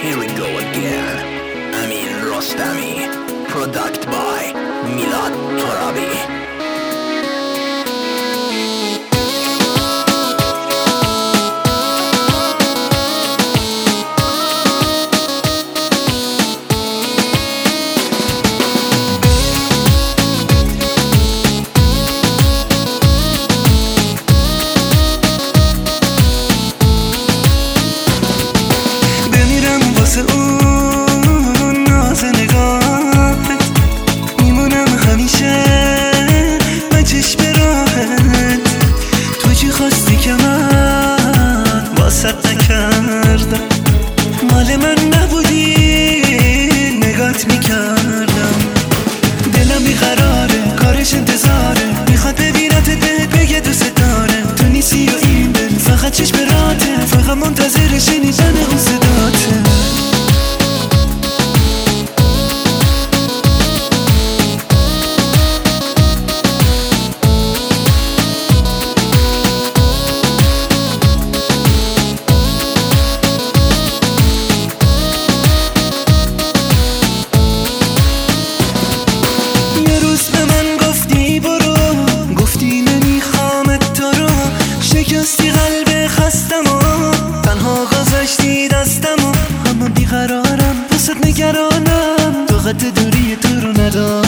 Here we go again. Amin Rostami. Product by Milad Torabi. اون ناز نگاهت میمونم همیشه من چشم راهت. تو چی خواستی که من واسط نکردم؟ مال من نبودی نگات میکردم. دلم بیقراره کارش انتظاره، میخواد ببینت بهت بگه دوست داره. تو نیستی و این دل فقط چشم راته، فقط منتظر شنیدن اون صداته. شکستی قلب خستم و تنها گذاشتی دستم و اما بیقرارم واسه نگرانم، طاقت دوری تو رو ندارم.